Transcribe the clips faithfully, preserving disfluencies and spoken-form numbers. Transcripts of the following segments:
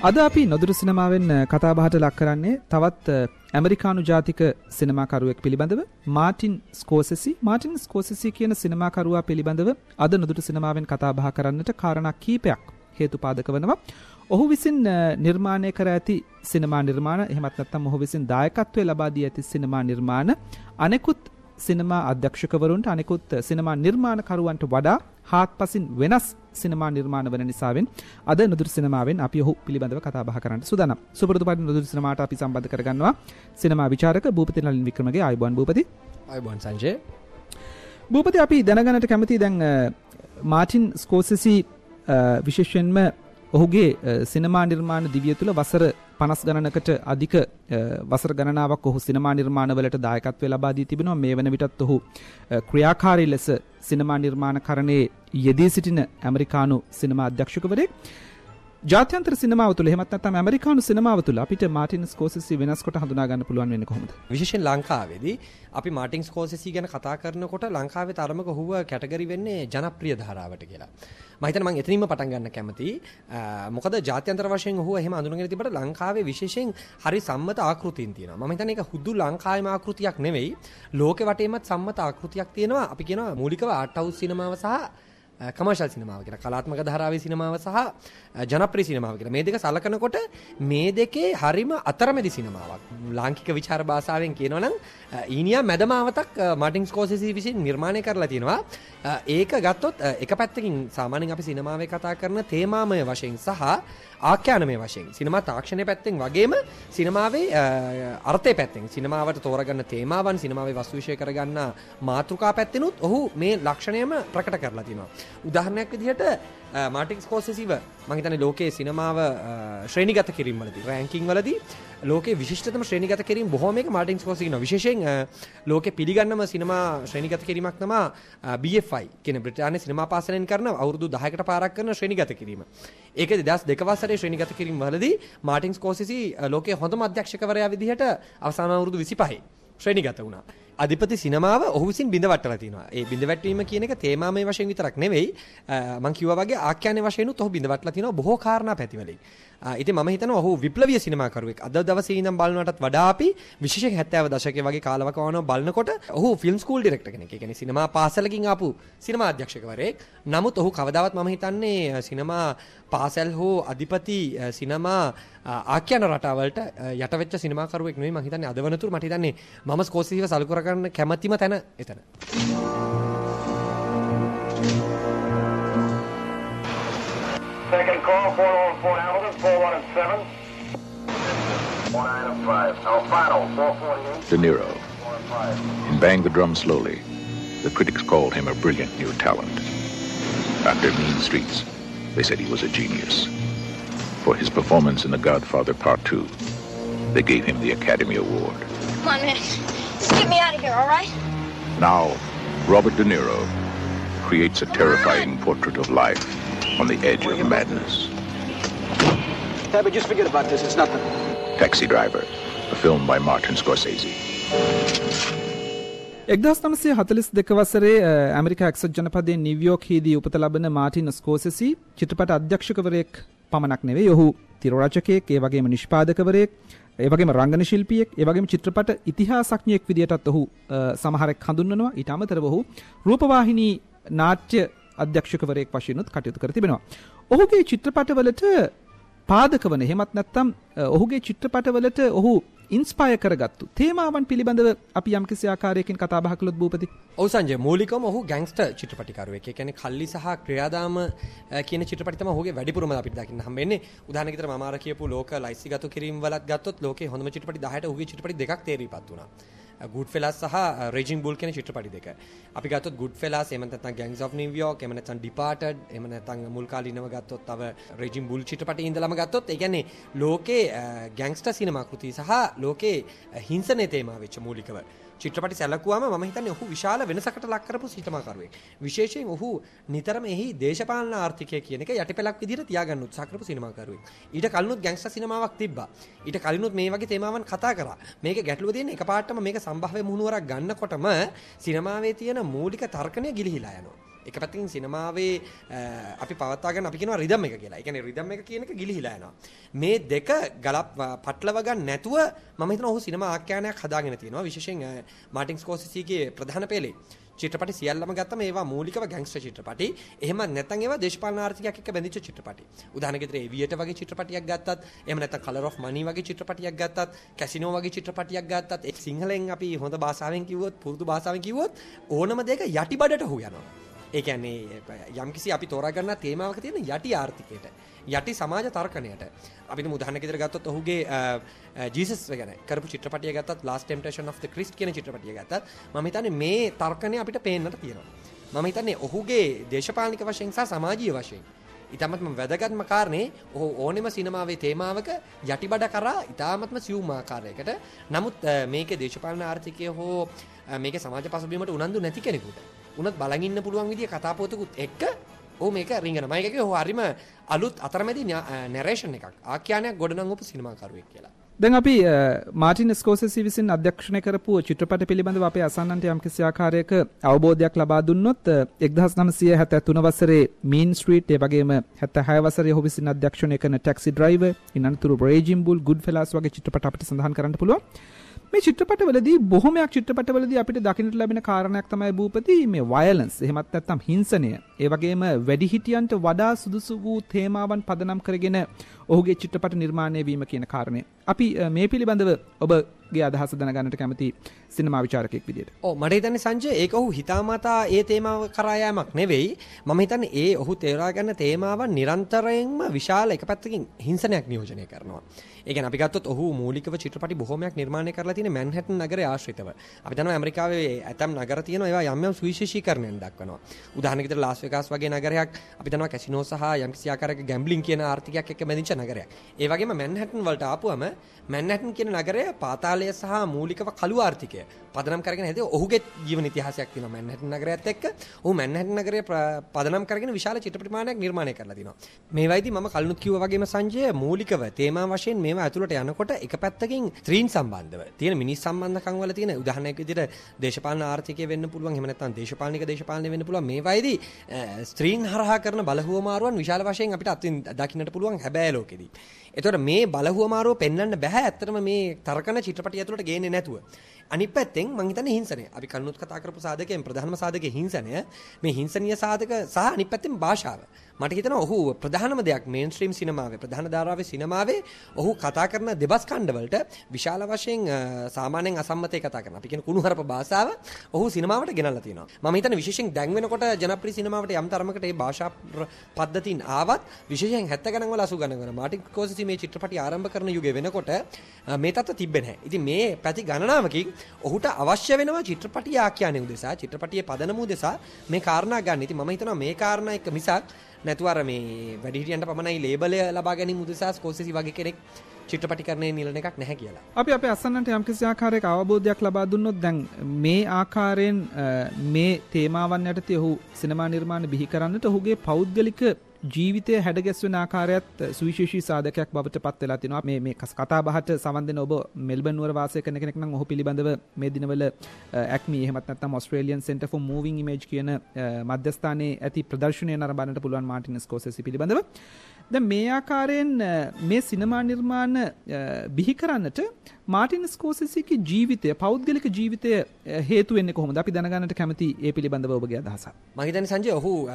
අද අපි නොදුරු සිනමාවෙන් කතා බහට ලක් කරන්නේ තවත් ඇමරිකානු ජාතික සිනමාකරුවෙක් පිළිබඳව මාටින් ස්කෝසෙසි. මාටින් ස්කෝසෙසි කියන සිනමාකරුවා පිළිබඳව අද නොදුරු සිනමාවෙන් කතා බහ කරන්නට කාරණා කීපයක් හේතුපාදක වෙනවා. ඔහු විසින් නිර්මාණය කර ඇති සිනමා නිර්මාණ, එහෙමත් නැත්නම් ඔහු විසින් දායකත්වය ලබා දී ඇති සිනමා නිර්මාණ අනෙකුත් සිනමා අධ්‍යක්ෂකවරුන්ට, අනෙකුත් සිනමා නිර්මාණකරුවන්ට වඩා හාත්පසින් වෙනස් සිනමා නිර්මාණ වන නිසාවෙන් අද නොදුරු සිනමාවෙන් අපි ඔහු පිළිබඳව කතා බහ කරන්න සූදානම්. සුපුරුදු පරිදි නොදුරු සිනමාට අපි සම්බන්ධ කරගන්නවා සිනමා විචාරක භූපති නලින් වික්‍රමගේ. ආයුබෝවන් භූපති. ආයුබෝවන් සංජය. භූපති, අපි දැනගන්නට කැමතියි දැන් මාටින් ස්කෝසෙසි විශේෂයෙන්ම ඔහුගේ සිනමා නිර්මාණ දිවිය තුළ වසර පනස් ගණනකට අධික වසර ගණනාවක් ඔහු සිනමා නිර්මාණවලට දායකත්වය ලබා දී තිබෙනවා. මේ වන විටත් ඔහු ක්‍රියාකාරී ලෙස සිනමා නිර්මාණකරණයේ යෙදී සිටින ඇමරිකානු සිනමා අධ්‍යක්ෂකවරයෙක්. ජාත්‍යන්තර සිනමාව තුළ, එහෙමත් නැත්නම් ඇමරිකානු සිනමාව තුළ අපිට මාටින් ස්කෝසෙසි වෙනස් කොට හඳුනා ගන්න පුළුවන් වෙන්නේ කොහොමද? විශේෂයෙන් ලංකාවේදී අපි මාටින් ස්කෝසෙසි ගැන කතා කරනකොට ලංකාවේ තරමක ඔහුව කැටගරි වෙන්නේ ජනප්‍රිය ධාරාවට කියලා. මම හිතන්නේ මම එතනින්ම පටන් ගන්න කැමතියි. මොකද ජාත්‍යන්තර වශයෙන් ඔහුව එහෙම අඳුනගෙන තිබ්බට ලංකාවේ විශේෂයෙන් හරි සම්මත ආකෘතීන් තියෙනවා. මම හිතන්නේ ඒක හුදු ලංකාවේම ආකෘතියක් නෙවෙයි, ලෝකෙ වටේමත් සම්මත ආකෘතියක් තියෙනවා. අපි කියනවා මූලිකව ආර්ට් හවුස් සිනමාව සහ කමර්ෂල් සිනමාව කියලා, කලාත්මක ධාරාවේ සිනමාව සහ ජනප්‍රිය සිනමාව කියලා. මේ දෙක සලකනකොට මේ දෙකේ හරිම අතරමැදි සිනමාවක්. ලාංකික විචාර භාෂාවෙන් කියනවනම් ඊනියා මැදමාවතක් මාටින් ස්කෝසෙසි විසින් නිර්මාණය කරලා තිනවා. ඒක ගත්තොත් එක පැත්තකින් සාමාන්‍යයෙන් අපි සිනමාවේ කතා කරන තේමාමය වශයෙන් සහ ආඛ්‍යානමය වශයෙන්, සිනමා තාක්ෂණය පැත්තෙන් වගේම සිනමාවේ අර්ථය පැත්තෙන්, සිනමාවට තෝරගන්න තේමාවන්, සිනමාවේ වස්තු විෂය කරගන්න මාතෘකා පැත්තෙනුත් ඔහු මේ ලක්ෂණයම ප්‍රකට කරලා තිනවා. උදාහරණයක් විදිහට මාටින් ස්කෝසෙසිව මම හිතන්නේ ලෝකයේ සිනමාව ශ්‍රේණිගත කිරීම වලදී, රෑන්කින් වලදී ලෝකයේ විශිෂ්ටතම ශ්‍රේණිගත කිරීම බොහෝමයක මාටින් ස්කෝසෙසි ඉන්නවා. විශේෂයෙන් ලෝකේ පිළිගන්නම සිනමා ශ්‍රේණිගත කිරීමක් තමයි බී එෆ් අයි කියන බ්‍රිතාන්‍ය සිනමා පාසලෙන් කරන අවුරුදු දහයකට පාරක් කරන ශ්‍රේණිගත කිරීම. ඒකේ දෙදහස් දෙක වසරේ ශ්‍රේණිගත කිරීම වලදී මාටින් ස්කෝසෙසි ලෝකයේ හොඳම අධ්‍යක්ෂකවරයා විදිහට අවසාන අවුරුදු විසිපහේ ශ්‍රේණිගත වුණා. අධිපති සිනමාව ඔහු විසින් බිඳවට්ටලා තිනවා. ඒ බිඳවැටවීම කියන එක තේමාමය වශයෙන් විතරක් නෙවෙයි, මම කිව්වා වගේ ආඛ්‍යාන වශයෙන් උත් ඔහු බිඳවට්ටලා තිනවා බොහෝ කාරණා පැතිවලින්. ඉතින් මම හිතනවා ඔහු විප්ලවීය සිනමාකරුවෙක්. අද දවසේ ඉඳන් බලනටත් වඩා අපි විශේෂයෙන් හැත්තෑව දශකයේ වගේ කාලවකවානුව බලනකොට ඔහු ෆිල්ම් ස්කූල් ඩිරෙක්ටර් කෙනෙක්. ඒ කියන්නේ සිනමා පාසලකින් ආපු සිනමා අධ්‍යක්ෂකවරයෙක්. නමුත් ඔහු කවදාවත් මම හිතන්නේ සිනමා පාසල් හෝ අධිපති සිනමා ආඛ්‍යාන රටාවලට යටවෙච්ච සිනමාකරුවෙක් නෙවෙයි. මම හිතන්නේ අද වනතුරු මට හිතන්නේ මම ස්කෝසෙසිව සලකුර කරන්න කැමැතිම තැන එතන. Second call, four one four Hamilton, four one and seven. one nine and five. Alfano, four forty-eight. De Niro. In Bang the Drum Slowly, the critics called him a brilliant new talent. After Mean Streets, they said he was a genius. For his performance in The Godfather Part two, they gave him the Academy Award. Come on, man. Just get me out of here, all right? Now, Robert De Niro creates a terrifying portrait of life on the edge of madness. Tabby, just forget about this. It's nothing. Taxi Driver, a film by Martin Scorsese. එක්දහස් නවසිය හතළිස් දෙක වසරේ America එක්සත් ජනපදයේ නිව්යෝර්ක්හිදී උපත ලබන Martin ස්කෝසෙසි චිත්‍රපට අධ්‍යක්ෂකවරයෙක් පමණක් නෙවෙයි, ඔහු තිරරචකයෙක්, ඒ වගේම නිෂ්පාදකවරයෙක්, ඒ වගේම රංගන ශිල්පියෙක්, ඒ වගේම චිත්‍රපට ඉතිහාසඥයෙක් විදියටත් ඔහු සමහරෙක් හඳුන්වනවා. ඊට අමතරව ඔහු රූපවාහිනී නාට්‍ය අධ්‍යක්ෂකවරයෙක් වශයෙන් උත් කටයුතු කර තිබෙනවා. ඔහුගේ චිත්‍රපටවලට පාදක වන, එහෙමත් නැත්නම් ඔහුගේ චිත්‍රපටවලට ඔහු ඉන්ස්පයර් කරගත්තු තේමාවන් පිළිබඳව අපි යම්කිසි ආකාරයකින් කතා බහ කළොත් භූපති. ඔව් සංජය, මූලිකවම ඔහු ගැන්ග්ස්ටර් චිත්‍රපටිකරුවෙක්. ඒ කියන්නේ කල්ලි සහ ක්‍රියාදාම කියන චිත්‍රපටි තමයි ඔහුගේ වැඩිපුරම අපිට දකින්න හම්බෙන්නේ. උදාහරණයක් විතර මම අර කියපු ලෝක ලයිස්තිගත කිරීම වලත් ගත්තොත් ලෝකේ හොඳම චිත්‍රපටි දහයට ඔහුගේ චිත්‍රපටි දෙකක් තේරීපත් වුණා. Goodfellas සහ Raging Bull කියන චිත්‍රපටි දෙක. අපි ගත්තොත් Goodfellas, එහෙම නැත්නම් Gangs of New York, එහෙම නැත්නම් Departed, එහෙම නැත්නම් මුල් කාලිනව ගත්තොත් තව Raging Bull චිත්‍රපටි ඉඳලම ගත්තොත් ඒ කියන්නේ ලෝකේ ගැන්ග්ස්ටර් සිනමා කෘති සහ ලෝකේ හිංසනයේ තේමා වෙච්ච මූලිකව චිත්‍රපටි සැලකුවාම මම හිතන්නේ ඔහු විශාල වෙනසකට ලක් කරපු සිනමාකරුවෙක්. විශේෂයෙන් ඔහු නිතරම එහි දේශපාලන ආර්ථිකය කියන එක යටිපැලක් විදිහට තියාගන්න උත්සාහ කරපු සිනමාකරුවෙක්. ඊට කලිනුත් ගැන්ග්ස්ටර් සිනමාවක් තිබ්බා. ඊට කලිනුත් මේ වගේ තේමාවන් කතා කරා. මේක ගැටලුව තියෙන්නේ එකපාරටම මේක සම්භාව්‍ය මුහුණුවරක් ගන්නකොටම සිනමාවේ තියෙන මූලික තර්කණය ගිලිහිලා යනවා. එක පැත්තකින් සිනමාවේ අපි පවත්වා ගන්න අපි කියනවා රිද්ම් එක කියලා. ඒ කියන්නේ රිද්ම් එක කියන එක ගිලිහිලා යනවා. මේ දෙක ගලප් පටලව ගන්න නැතුව මම හිතනවා ඔහු සිනමා ආඛ්‍යානයක් හදාගෙන තියෙනවා. විශේෂයෙන් මාටින් ස්කෝසෙසිගේ ප්‍රධාන පෙළේ චිත්‍රපටි සියල්ලම ගත්තම ඒවා මූලිකව ගැන්ග්ස්ටර් චිත්‍රපටි. එහෙම නැත්නම් ඒවා දේශපාලන ආර්ථිකයක් එක්ක බැඳිච්ච චිත්‍රපටි. උදාහරණයක් විදිහට ඒවියේටර් වගේ චිත්‍රපටියක් ගත්තත්, එහෙම නැත්නම් කලර් ඔෆ් මනි වගේ චිත්‍රපටියක් ගත්තත්, කැසිනෝ වගේ චිත්‍රපටියක් ගත්තත්, ඒ සිංහලෙන් අපි හොඳ භාෂාවෙන් කිව්වොත්, පුරුදු භාෂාවෙන් කිව්වොත් ඕනම දෙයක යටිබඩට හු යනවා. ඒ කියන්නේ යම්කිසි අපි තෝරා ගන්න තේමාවක තියෙන යටි ආර්ථිකයට, යටි සමාජ තර්කණයට. අපි තුමු උදාහරණයක් විදිහට ගත්තොත් ඔහුගේ ජීසස් ගැන කරපු චිත්‍රපටිය ගත්තත්, Last Temptation of the Christ කියන චිත්‍රපටිය ගත්තත් මම හිතන්නේ මේ තර්කණය අපිට පේන්නට තියෙනවා. මම හිතන්නේ ඔහුගේ දේශපාලනික වශයෙන් සහ සමාජීය වශයෙන් ඉතාමත්ම වැදගත්ම කාරණේ ඔහු ඕනෙම සිනමාවේ තේමාවක යටිබඩ කරා ඉතාමත්ම සියුම් ආකාරයකට. නමුත් මේකේ දේශපාලන ආර්ථිකය හෝ මේකේ සමාජ පසුබිමට උනන්දු නැති කෙනෙකුට උනත් බලන් ඉන්න පුළුවන් විදිය කතාපොතකුත් එක්ක ඔහු මේක රිංගන. මම එකකේ ඔහු හරිම අලුත් අතරමැදි නැරේෂන් එකක් ආඛ්‍යානයක් ගොඩනංවපු සිනමාකරුවෙක් කියලා. දැන් අපි මාටින් ස්කෝසෙසි විසින් අධ්‍යක්ෂණය කරපු චිත්‍රපට පිළිබඳව අපේ අසන්නන්ට යම් කිසි ආකාරයක අවබෝධයක් ලබා දුන්නොත් එක්දහස් නවසිය හැත්තෑ තුන වසරේ මීන් ස්ට්‍රීට් ඒ වගේම හැත්තෑ හය වසරේ ඔහු විසින් අධ්‍යක්ෂණය කරන ටැක්සි ඩ්‍රයිවර්, ඉන්නතුරු රේජින් බුල්, ගුඩ් ෆෙලාස් වගේ චිත්‍රපට අපිට සඳහන් කරන්න පුළුවන්. මේ චිත්‍රපටවලදී බොහොමයක් චිත්‍රපටවලදී අපිට දකින්නට ලැබෙන කාරණයක් තමයි භූපති මේ වයලන්ස්, එහෙමත් නැත්නම් හිංසනය, ඒ වගේම වැඩිහිටියන්ට වඩා සුදුසු වූ තේමාවන් පදනම් කරගෙන ඔහුගේ චිත්‍රපට නිර්මාණය වීම කියන කාරණය. අපි මේ පිළිබඳව ඔබගේ අදහස දැනගන්නට කැමති සිනමා විචාරකයෙක් විදියට. ඔව් මට හිතන්නේ සංජය ඒක ඔහු හිතාමතා ඒ තේමාව කරා යෑමක් නෙවෙයි. මම හිතන්නේ ඒ ඔහු තේරා ගන්න තේමාවන් නිරන්තරයෙන්ම විශාල එක පැත්තකින් හිංසනයක් නියෝජනය කරනවා. ඒ කියන්නේ අපි ගත්තොත් ඔහු මූලිකව චිත්‍රපටි බොහොමයක් නිර්මාණය කරලා තියෙන මැන්හටන් නගරය ආශ්‍රිතව. අපි දන්නවා ඇමරිකාවේ ඇතම් නගර තියෙනවා ඒවා යම් යම් සුවිශේෂීකරණයක් දක්වනවා. උදාහරණයක් විදිහට ලාස් වෙගාස් වගේ නගරයක් අපි දන්නවා කැසිනෝ සහ යම් කිසි ආකාරයක ගැම්බ්ලින් කියන ආර්ථිකයක් එක්ක බැඳිච්ච නගරයක්. ඒ වගේම මැන්හටන් වලට ආපුවම මැන්හටන් කියන නගරය පාතාලය සහ මූලිකව කළු ආර්ථිකය පදනම් කරගෙන හැදී ඔහුගේ ජීවන ඉතිහාසයක් තියෙනවා මැන්හටන් නගරයත් එක්ක. ඔහු මැන්හටන් නගරය පදනම් කරගෙන විශාල චිත්‍රපට ප්‍රමාණයක් නිර්මාණය කරලා තිනවා. මේ වයිදී මම කලිනුත් කිව්වා වගේම සංජය මූලිකව තේමා වශයෙන් මේවා ඇතුළට යනකොට එක පැත්තකින් ස්ත්‍රීන් සම්බන්ධව තියෙන මිනිස් සම්බන්ධකම් වල තියෙන උදාහරණයක් විදිහට දේශපාලන ආර්ථිකය වෙන්න පුළුවන්, එහෙම නැත්නම් දේශපාලනික දේශපාලනය වෙන්න පුළුවන්. මේ වයිදී ස්ත්‍රීන් හරහා කරන බලහුවමාරුවන් විශාල වශයෙන් අපිට අත්විඳ දකින්නට පුළුවන් හැබෑ ලෝකෙදී. ඒතකොට මේ බලහුවමාරුව පෙන්වන්න බෑ ඇත්තටම මේ තර්කන චිත්‍රපටිය ඇතුළට ගේන්නේ නැතුව. අනිත් පැත්තෙන් මම හිතන්නේ හිංසනය. අපි කලිනුත් කතා කරපු සාධකයෙන් ප්‍රධානම සාධකයේ හිංසනය. මේ හිංසනීය සාධක සහ අනිත් පැත්තෙන් භාෂාව. මට හිතෙනවා ඔහු ප්‍රධානම දෙයක් මේන් ස්ට්‍රීම් සිනමාවේ ප්‍රධාන ධාරාවේ සිනමාවේ ඔහු කතා කරන දෙබස් ඛණ්ඩවලට විශාල වශයෙන් සාමාන්‍යයෙන් අසම්මතේ කතා කරන අපි කියන කුණුහරුප භාෂාව ඔහු සිනමාවට ගෙනල්ලා තියෙනවා. මම හිතන්නේ විශේෂයෙන් දැන් වෙනකොට ජනප්‍රිය සිනමාවට යම් තරමකට මේ භාෂා පද්ධතීන් ආවත් විශේෂයෙන් හැත්තෑ ගණන් වල අසූ ගණන් වල මාටින් ස්කෝසෙසි මේ චිත්‍රපටි ආරම්භ කරන යුගය වෙනකොට මේ තත්ත්ව තිබෙන්නේ නැහැ. ඉතින් මේ පැති ගණනාවකින් ඔහුට අවශ්‍ය වෙනවා චිත්‍රපටිය ආඛ්‍යානය උදෙසා චිත්‍රපටියේ පදනම උදෙසා මේ කාරණා ගන්න. ඉතින් මම හිතනවා මේ කාරණා එක මිසක් නැතුව අර මේ වැඩිහිටියන්ට පමණයි ලේබලය ලබා ගැනීම උදෙසා ස්කෝසෙසි වගේ කෙනෙක් චිත්‍රපටිකරණයේ නිලන එකක් නැහැ කියලා. අපි අපේ අසන්නන්ට යම්කිසි ආකාරයක අවබෝධයක් ලබා දුන්නොත් දැන් මේ ආකාරයෙන් මේ තේමාවන් යටතේ ඔහු සිනමා නිර්මාණ බිහි කරන්නට ඔහුගේ පෞද්ගලික ජීවිතය හැඩගැස්වෙන ආකාරයත් සුවිශේෂී සාධකයක් බවට පත් වෙලා තිනවා. මේ මේ කතා බහට සමන් දෙන ඔබ මෙල්බන් නුවර වාසය කරන කෙනෙක් නම් ඔහු පිළිබඳව මේ දිනවල ඇක්මි එහෙමත් නැත්නම් Australian Centre for Moving Image කියන මධ්‍යස්ථානයේ ඇති ප්‍රදර්ශනය නරඹන්නට පුළුවන් මාටින් ස්කෝසෙසි පිළිබඳව. දැන් මේ ආකාරයෙන් මේ සිනමා නිර්මාණ බිහි කරන්නට මාටින් ස්කෝසෙසිගේ ජීවිතය පෞද්ගලික ජීවිතය හේතු වෙන්නේ කොහොමද? අපි දැනගන්නට කැමති ඒ පිළිබඳව ඔබගේ අදහසක්. මම හිතන්නේ සංජය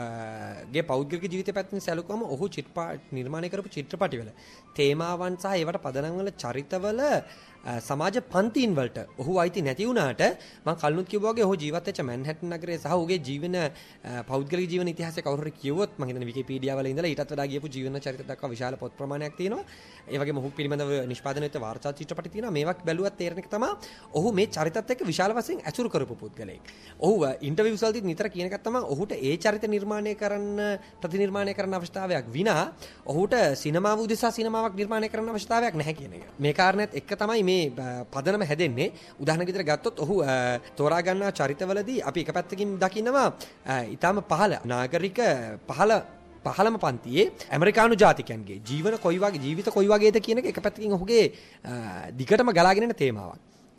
ඔහුගේ පෞද්ගලික ජීවිතය පැත්තෙන් සැලකුවම ඔහු චිත්‍රපට නිර්මාණය කරපු චිත්‍රපටිවල තේමාවන් සහ ඒවට පදනම් වල චරිතවල සමාජ පන්තින් වලට ඔහු අයිති නැති වුණාට මම කලිනුත් කිව්වා වගේ ඔහු ජීවත් වෙච්ච මැන්හටන් නගරයේ සහ ඔහුගේ ජීවන පෞද්ගලික ජීවන ඉතිහාසය කවුරු හරි කියවුවොත් මම හිතන්නේ විකිපීඩියා වල ඉඳලා ඊටත් වඩා ගියපු ජීවන චරිත දක්වා විශාල පොත් ප්‍රමාණයක් තියෙනවා. ඒ වගේම ඔහු පිළිබඳව නිෂ්පාදනය වෙච්ච වාර්තා චිත්‍රපටි තියෙනවා. මේවා බැලුවත් තේරෙන එක තමයි ඔහු මේ චරිතත් එක්ක විශාල වශයෙන් ඇසුරු කරපු පුද්ගලයෙක්. ඔහු ඉන්ටර්විව්ස් වලදී නිතර කියන එකක් තමයි ඔහුට ඒ චරිත නිර්මාණය කරන්න ප්‍රතිනිර්මාණය කරන්න අවශ්‍යතාවයක් විනා ඔහුට සිනමාව උදෙසා සිනමාවක් නිර්මාණය කරන්න අවශ්‍යතාවයක් නැහැ කියන එක. මේ කාරණේත් එක්ක තමයි මේ පදනම හැදෙන්නේ. උදාහරණයක් විදිහට ගත්තොත් ඔහු තෝරා ගන්නා චරිතවලදී අපි එක පැත්තකින් දකිනවා ඊටාම පහළ නාගරික පහළ පහළම පන්තියේ ඇමරිකානු ජාතිකයන්ගේ ජීවන කොයි වගේ ජීවිත කොයි වගේද කියන එක එක පැත්තකින් ඔහුගේ දිගටම ගලාගෙන යන තේමාවක්.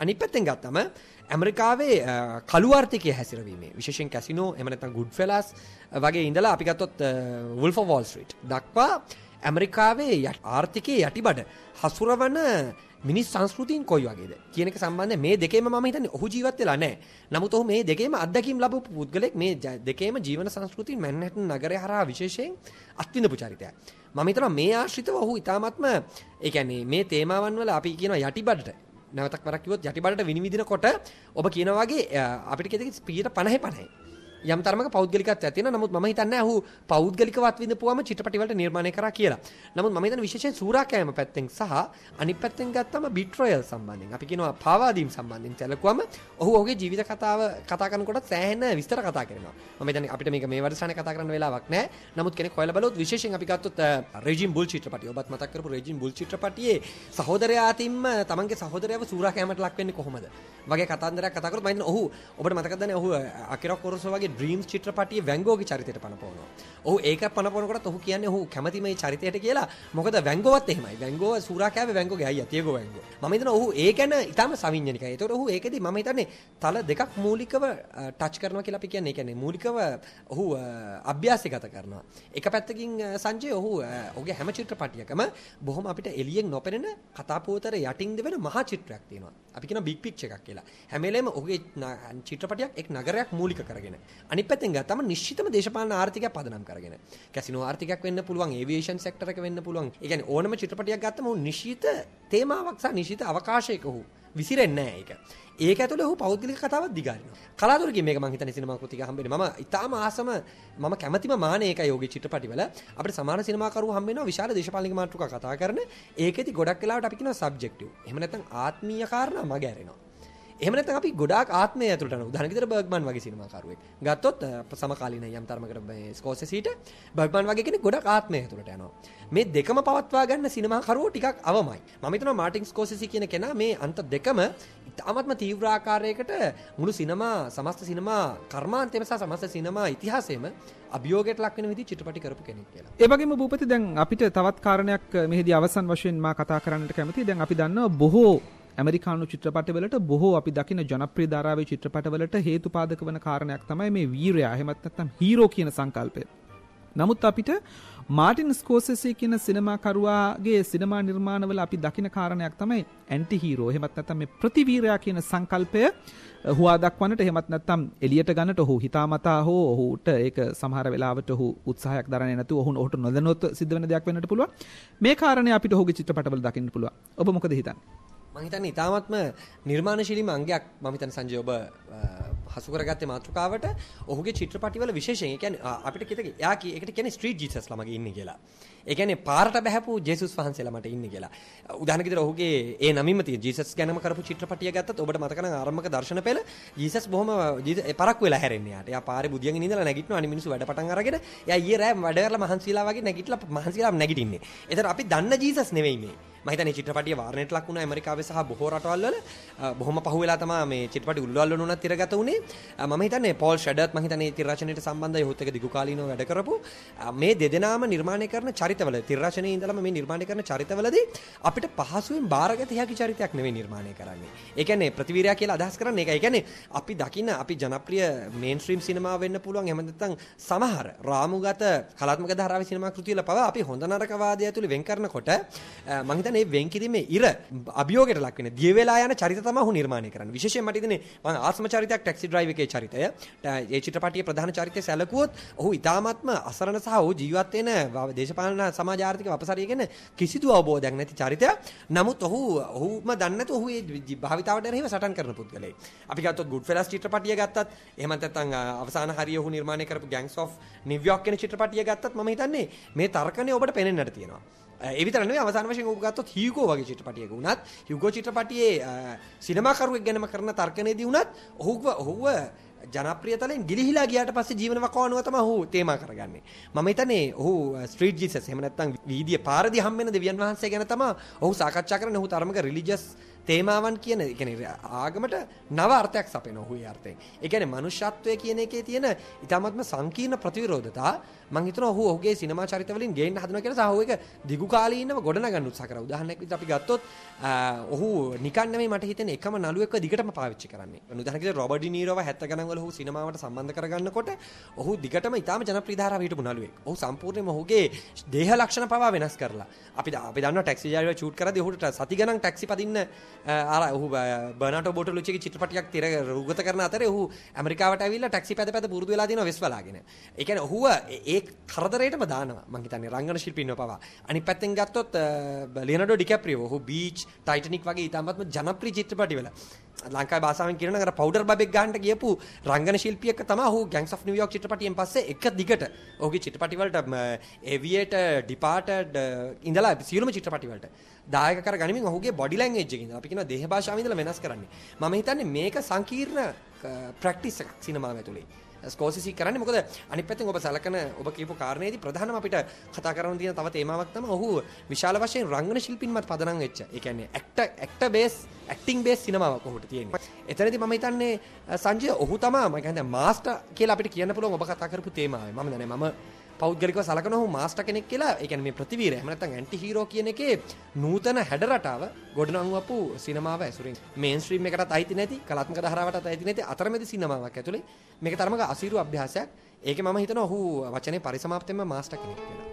අනිත් පැත්තෙන් ගත්තම ඇමරිකාවේ කළු ආර්ථිකයේ හැසිරවීමේ විශේෂයෙන් කැසිනෝ එහෙම නැත්නම් ගුඩ් ෆෙලාස් වගේ ඉඳලා අපි ගත්තොත් වුල්ෆ් ඔෆ් වෝල් ස්ට්‍රීට් දක්වා ඇමරිකාවේ ආර්ථිකයේ යටිබඩ හසුරවන මිනිස් සංස්කෘතියින් කොයි වගේද කියන එක සම්බන්ධයෙන් මේ දෙකේම මම හිතන්නේ ඔහු ජීවත් වෙලා නැහැ. නමුත් ඔහු මේ දෙකේම අත්දැකීම් ලැබපු පුද්ගලෙක් මේ දෙකේම ජීවන සංස්කෘතියින් මැන්හටන් නගරය හරහා විශේෂයෙන් අත්විඳපු චරිතයක්. මම හිතනවා මේ ආශ්‍රිතව ඔහු ඊටාත්ම ඒ කියන්නේ මේ තේමාවන් වල අපි කියනවා යටිබඩට නැවතක් වරක් කිව්වොත් යටිබඩට විනිවිදිනකොට ඔබ කියනවා වගේ අපිට කියද පනහ පනහ යම් තරමක පෞද්ගලිකත්වයක් තියෙනවා. නමුත් මම හිතන්නේ ඔහු පෞද්ගලිකවත් විඳපුවම චිත්‍රපටි වලට නිර්මාණය කරා කියලා. නමුත් මම හිතන්නේ විශේෂයෙන් සූරාකෑම පැත්තෙන් සහ අනිත් පැත්තෙන් ගත්තම බිට්‍රයල් සම්බන්ධයෙන් අපි කියනවා පාවාදීම් සම්බන්ධයෙන් සැලකුවම ඔහු ඔහුගේ ජීවිත කතාව කතා කරනකොට සෑහෙන විස්තර කතා කරනවා. මම හිතන්නේ අපිට මේක මේ වර්ෂානේ කතා කරන්න වෙලාවක් නැහැ. නමුත් කෙනෙක් හොයලා බලුවොත් විශේෂයෙන් අපි ගත්තොත් රෙජින් බුල් චිත්‍රපටිය ඔබත් මතක් කරපු රෙජින් බුල් චිත්‍රපටියේ සහෝදරයා අතින්ම තමන්ගේ සහෝදරයව සූරාකෑමට ලක් වෙන්නේ කොහොමද වගේ කතාන්දරයක් කතා කරොත් මම හිතන්නේ ඔහු ඔබට මතකද නැහැ ඔහු අකිරා කොරසෝ වගේ ඩ්‍රීම්ස් චිත්‍රපටියේ වැංගෝගේ චරිතයට පනපවනවා. ඔහු ඒක පනපවනකොටත් ඔහු කියන්නේ ඔහු කැමති මේ චරිතයට කියලා. මොකද වැංගෝවත් එහෙමයි. වැංගෝව සූරාකෑවේ වැංගෝගේ අයියා තියගෝ වැංගෝ. මම හිතනවා ඔහු ඒ ගැන ඊටම සවිඤ්ඤාණිකයි. ඒතකොට ඔහු ඒකෙදි මම හිතන්නේ තල දෙකක් මූලිකව ටච් කරනවා කියලා අපි කියන්නේ. ඒ කියන්නේ මූලිකව ඔහු අභ්‍යාසගත කරනවා. එක පැත්තකින් සංජය ඔහු ඔහුගේ හැම චිත්‍රපටියකම බොහොම අපිට එළියෙන් නොපෙනෙන කතාපුවතර යටින් දෙවෙන මහා චිත්‍රයක් තියෙනවා. අපි කියන බිග් පික්චර් එකක් කියලා. හැම වෙලේම ඔහුගේ චිත්‍රපටියක් එක් නගරයක් මූලික කරගෙන. අනිත් පැත්තෙන් ගත්තම නිශ්චිතම දේශපාලන ආර්ථිකයක් පදනම් කරගෙන. කැසිනෝ ආර්ථිකයක් වෙන්න පුළුවන්, ඒවියේෂන් සෙක්ටර් එක වෙන්න පුළුවන්. ඒ කියන්නේ ඕනම චිත්‍රපටියක් ගත්තම ඔහු නිශ්චිත තේමාවක් සහ නිශ්චිත අවකාශයක ඔහු විසිරෙන්නේ නැහැ ඒක. ඒක ඇතුළේ ඔහු පෞද්ගලික කතාවක් දිගාරිනවා. කලාතුරකින් මේක මම හිතන්නේ සිනමා කෘතික හම්බෙන්නේ. මම ඉතාම ආසම මම කැමැතිම මානෙ ඒකයි යෝගී චිත්‍රපටිවල අපිට සමාන සිනමාකරුවෝ හම්බ වෙනවා විශාල දේශපාලනික මාතෘකා කතා කරන. ඒකෙදි ගොඩක් වෙලාවට අපි කියනවා සබ්ජෙක්ටිව්. එහෙම නැත්නම් ආත්මීය කාරණා මග ඇරෙනවා. එහෙම නැත්නම් අපි ගොඩාක් ආත්මය ඇතුළට යනවා. උදාහරණයක් විදිහට බර්ග්මන් වගේ සිනමාකරුවෙක් ගත්තොත් සමකාලීන යම් තරමකට ස්කෝසෙසීට බර්ග්මන් වගේ කෙනෙක් ගොඩක් ආත්මය ඇතුළට යනවා. මේ දෙකම පවත්වා ගන්න සිනමාකරුවෝ ටිකක් අවමයි. මම හිතනවා මාටින් ස්කෝසෙසී කියන කෙනා මේ අන්ත දෙකම ඉතාමත්ම තීව්‍ර ආකාරයකට මුළු සිනමා සමස්ත සිනමා කර්මාන්තයම සහ සමස්ත සිනමා ඉතිහාසයේම අභියෝගයට ලක් වෙන විදිහ චිත්‍රපටි කරපු කෙනෙක් කියලා. ඒ වගේම භූපති දැන් අපිට තවත් කාරණයක් මෙහිදී අවසන් වශයෙන් මා කතා කරන්නට කැමතියි. දැන් අපි දන්නවා බොහෝ ඇමරිකානු චිත්‍රපටවලට බොහෝ අපි දකින ජනප්‍රිය ධාරාවේ චිත්‍රපටවලට හේතුපාදක වන කාරණයක් තමයි මේ වීරයා එහෙමත් නැත්නම් හීරෝ කියන සංකල්පය. නමුත් අපිට මාටින් ස්කෝසෙසී කියන සිනමාකරුවාගේ සිනමා නිර්මාණවල අපි දකින කාරණයක් තමයි ඇන්ටි හීරෝ එහෙමත් නැත්නම් මේ ප්‍රතිවීරයා කියන සංකල්පය හුවා දක්වන්නට එහෙමත් නැත්නම් එළියට ගන්නට ඔහු හිතාමතා හෝ ඔහුට ඒක සමහර වෙලාවට ඔහු උත්සාහයක් දරන්නේ නැතුව ඔහු ඔහුට නොදැනුවත් සිද්ධ වෙන දෙයක් වෙන්නට පුළුවන්. මේ කාරණේ අපිට ඔහුගේ චිත්‍රපටවල දකින්න පුළුවන්. ඔබ මොකද හිතන්නේ? මම හිතන්නේ ඊටාත්ම නිර්මාණශීලීම අංගයක් මම හිතන්නේ සංජය ඔබ හසු කරගත්තේ මාතෘකාවට ඔහුගේ චිත්‍රපටිවල විශේෂයෙන්. ඒ කියන්නේ අපිට කිතක යා කී ඒකට කියන්නේ ස්ට්‍රීට් ජීසස්ලා මගේ ඉන්නේ කියලා. ඒ කියන්නේ පාරට බහැපු ජේසුස් වහන්සේලා මට ඉන්නේ කියලා. උදාහරණයක් විදිහට ඔහුගේ ඒ නමින්ම තියෙන ජීසස් ගැනම කරපු චිත්‍රපටිය ගත්තත් ඔබට මතක නම් ආරම්භක දර්ශන පෙළ ජීසස් බොහොම පරක්කු වෙලා හැරෙන්නේ යාට. එයා පාරේ බුදියන්ගෙන ඉඳලා නැගිටිනවා. අනිත් මිනිස්සු වැඩ පටන් අරගෙන එයා ඊයේ රෑ වැඩ කරලා මහන්සිලා වගේ නැගිටලා මහන්සිලා නැගිටින්නේ. ඒතර අපි දන්න ජීසස් නෙවෙයි මේ. මම හිතන්නේ චිත්‍රපටිය වාරණයට ලක් වුණා ඇමරිකාවේ සහ බොහෝ රටවල් වල බොහොම පහුවෙලා තමයි මේ චිත්‍රපටි උල්වල් වල උනත් තිරගත උනේ. මම හිතන්නේ පෝල් ෂඩර්ත් මම හිතන්නේ තිර රචනයට සම්බන්ධයි ඔහුත් එක දිගු කාලීනව වැඩ කරපු මේ දෙදෙනාම නිර්මාණය කරන චරිතවල තිර රචනයේ ඉඳලම මේ නිර්මාණය කරන චරිතවලදී අපිට පහසුවෙන් බාරගත හැකි චරිතයක් නෙවෙයි නිර්මාණය කරන්නේ. ඒ කියන්නේ ප්‍රතිවීරයා කියලා අදහස් කරන්නේ ඒකයි. ඒ කියන්නේ අපි දකින අපි ජනප්‍රිය මේන්ස්ට්‍රීම් සිනමා වෙන්න පුළුවන් එහෙම නැත්නම් සමහර රාමුගත කලාත්මක ධාරාවේ සිනමා කෘති වල පවා අපි හොඳ නරක වාදය ඇතුළේ වෙන් කරනකොට මම හිතන්නේ මේ වෙන් කිරීමේ ඉර අභියෝගයට ලක් වෙන දිය වෙලා යන චරිත තමයි ඔහු නිර්මාණය කරන්නේ. විශේෂයෙන් මට ඉතින් මම ආත්ම චරිතයක් ටැක්සි ඩ්‍රයිව් එකේ චරිතය. ඒ චිත්‍රපටයේ ප්‍රධාන චරිතය සැලකුවොත් ඔහු ඉතාමත්ම අසරණ සහ ඔහු ජීවත් වෙන දේශපාලන සමාජ ආර්ථික වපසරිය ගැන කිසිදු අවබෝධයක් නැති චරිතයක්. නමුත් ඔහු ඔහුම දන්නේ නැතුව ඔහු ඒ භාවිතාවට එරෙහිව සටන් කරන පුද්ගලයෙක්. අපි ගත්තොත් ගුඩ් ෆෙලාස් චිත්‍රපටිය ගත්තත් එහෙම නැත්නම් අවසාන හරිය ඔහු නිර්මාණය කරපු ගෑන්ග්ස් ඔෆ් නිව්යෝක් කියන චිත්‍රපටිය ගත්තත් මම හිතන්නේ මේ තර්කණය ඔබට පේනෙන්නට තියෙනවා. ඒ විතර නෙවෙයි අවසාන වශයෙන් ඔබ ගත්තොත් හියුගෝ වගේ චිත්‍රපටියක වුණත් හියුගෝ චිත්‍රපටියේ සිනමාකරුවෙක් ගැනම කරන තර්කණයේදී වුණත් ඔහුව ඔහුව ජනප්‍රියතලෙන් ගිලිහිලා ගියාට පස්සේ ජීවන වකවානුව තමයි ඔහු තේමා කරගන්නේ. මම හිතන්නේ ඔහු ස්ට්‍රීට් ජීසස් එහෙම නැත්නම් වීදියේ පාරදී හම්බෙන දෙවියන් වහන්සේ ගැන තමයි ඔහු සාකච්ඡා කරන්නේ. ඔහු තරමක රිලිජියස් තේමාවන් කියන ඒ කියන්නේ ආගමට නව අර්ථයක් සපයන ඔහු ඒ අර්ථයෙන්. ඒ කියන්නේ මනුෂ්‍යත්වය කියන එකේ තියෙන ඊටාත්ම සංකීර්ණ ප්‍රතිවිරෝධතා මම හිතනවා ඔහු ඔහුගේ සිනමා චරිත වලින් ගේන්න හදනවා කියලා සහ ඔහු ඒක දිගු කාලීනව ගොඩනගන්න උත්සාහ කරා. උදාහරණයක් විදිහට අපි ගත්තොත් ඔහු නිකන් නෙමෙයි මට හිතෙන්නේ එකම නළුවෙක්ව දිගටම පාවිච්චි කරන්නේ. උදාහරණයක් විදිහට රොබර්ට් ඩි නීරෝව හැත්තෑ ගණන් වල ඔහු සිනමාවට සම්බන්ධ කරගන්නකොට ඔහු දිගටම ඊටාම ජනප්‍රිය ධාරාව හිටපු නළුවෙක්. ඔහු සම්පූර්ණයෙන්ම ඔහුගේ දේහ ලක්ෂණ පවා වෙනස් කරලා. අපි අපි දන්නවා ටැක්සි ඩ්‍රයිවර් ෂූට් කරද්දී ඔහුට සති ගණන් ටැක්සි පදින්න අර ඔහු බර්නාඩෝ බෝටලුචිගේ චිත්‍රපටයක් තිර රූගත කරන අතරේ ඔහු ඇමරිකාවට ඇවිල්ලා ටැක්සි පැද පැද පුරුදු වෙලා දිනවා වෙස්වලාගෙන. ඒ කියන්නේ ඔහුව ඒ කරදරේටම දානවා. මම හිතන්නේ රංගන ශිල්පීන්ව පවා. අනිත් පැත්තෙන් ගත්තොත් ලියනඩෝ ඩිකැප්‍රියෝ ඔහු බීච් ටයිටැනික් වගේ ඉතාමත්ම ජනප්‍රිය චිත්‍රපටිවල ලංකාවේ භාෂාවෙන් කියනවා නම් අර පවුඩර් බබෙක් ගන්නට ගියපු රංගන ශිල්පියෙක් තමයි ඔහු ගැන්ග්ස් ඔෆ් නිව්යෝක් චිත්‍රපටියෙන් පස්සේ එක දිගට ඔහුගේ චිත්‍රපටි වලට ඒවියේටර් ඩිපාර්ටඩ් ඉඳලා සියලුම චිත්‍රපටි වලට දායක කර ගනිමින් ඔහුගේ බොඩි ලැන්ග්වේජ් එකකින් ඉඳලා අපි කියනවා දේහ භාෂාවෙන් ඉඳලා වෙනස් කරන්නේ. මම හිතන්නේ මේක සංකීර්ණ ප්‍රැක්ටිස් එකක් සිනමාව ඇතුලේ. ස්කෝසිසි කරන්නේ මොකද අනිත් පැත්තෙන් ඔබ සලකන ඔබ කියපු කාරණේදී ප්‍රධානම අපිට කතා කරන්න තියෙන තව තේමාවක් තමයි ඔහු විශාල වශයෙන් රංගන ශිල්පීන් මත පදනම් වෙච්ච. ඒ කියන්නේ actor actor base acting base සිනමාවක් ඔහුට තියෙනවා. එතනදී මම හිතන්නේ සංජය ඔහු තමයි මම කියන්නේ මාස්ටර් කියලා අපිට කියන්න පුළුවන් ඔබ කතා කරපු තේමාවේ. මම දන්නේ මම පෞද්ගලිකව සලකන ඔහු මාස්ටර් කෙනෙක් කියලා. ඒ කියන්නේ මේ ප්‍රතිවීරය එහෙම නැත්නම් ඇන්ටි හීරෝ කියන එකේ නූතන හැඩ රටාව ගොඩනංවපු සිනමාව ඇසුරින් මේන් ස්ට්‍රීම් එකටත් අයිති නැති කලාත්මක ධාරාවටත් අයිති නැති අතරමැදි සිනමාවක් ඇතුලේ මේක තරමක අසීරු අභ්‍යාසයක්. ඒකේ මම හිතනවා ඔහු වචනේ පරිසමාප්තයෙන්ම මාස්ටර් කෙනෙක් කියලා.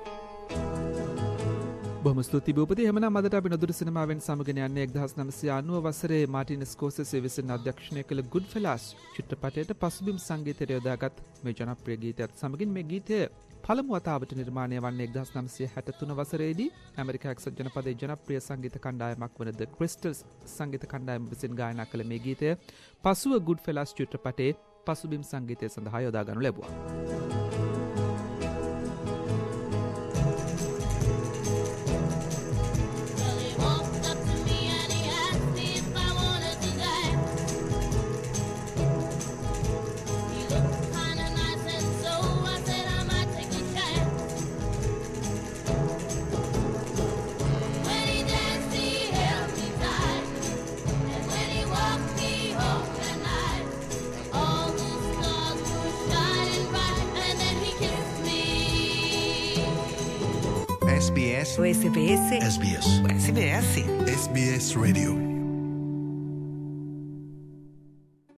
බොහොම ස්තුතියි බූපති. එහෙමනම් අදට අපි නොදුරු සිනමාවෙන් සමගන යන්නේ එක්දහස් නවසිය අනූව වසරේ මාටින් ස්කෝසෙසි විසින් අධ්‍යක්ෂණය කළ Goodfellas චිත්‍රපටයට පසුබිම් සංගීතය යොදාගත් මේ ජනප්‍රිය ගීතයත් සමගින් මේ ගීතය පළමු වතාවට නිර්මාණය වන්නේ එක්දහස් නවසිය හැටතුන වසරේදී ඇමරිකා එක්සත් ජනපදයේ ජනප්‍රිය සංගීත කණ්ඩායමක් වන The Crystals සංගීත කණ්ඩායම විසින් ගායනා කළ මේ ගීතය පසුව Goodfellas චිත්‍රපටයේ පසුබිම් සංගීතය සඳහා යොදා ගනු ලැබුවා. S B S. O S B S. S B S. S B S. S B S Radio.